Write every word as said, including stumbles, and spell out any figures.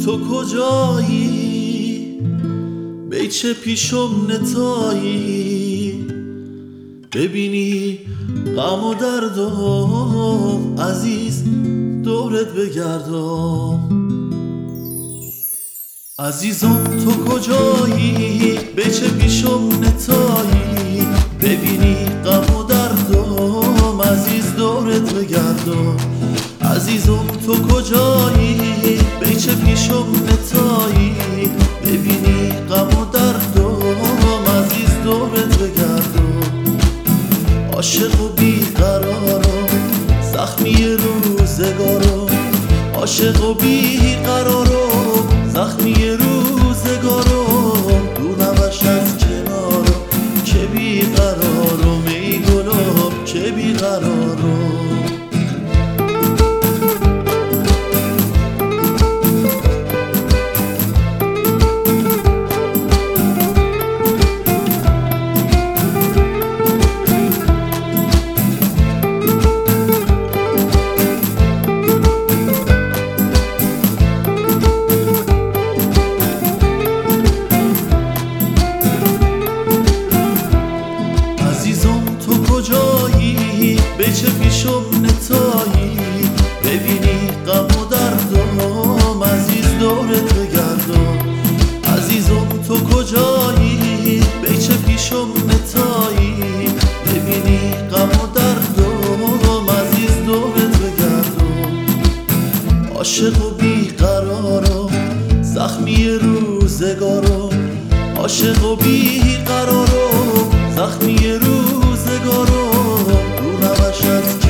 تو کجایی؟ بیچه پیشم نتایی؟ ببینی غم و دردم عزیز دورت بگردم. عزیزم تو کجایی؟ بیچه پیشم نتایی؟ ببینی غم و دردم عزیز دورت بگردم. عزیزم تو کجایی؟ بیچه پیشم نتایی؟ ببینی غم و دردم عزیز دورت بگردم. عاشق و بیقرارم زخمی روزگارم، عاشق و بیقرارم زخمی روزگارم. دونمش از کنارم که بیقرارم، ای گلم که بیقرارم. بیچه پیشم نتایی؟ ببینی غم و دردم عزیز دورت بگردم. عزیزم تو کجایی؟ بیچه پیشم نتایی؟ ببینی غم و دردم عزیز دورت بگردم. عاشق و بیقرارم زخمی روزگارم، عاشق و بیقرارم زخمی روزگارم. دونمش از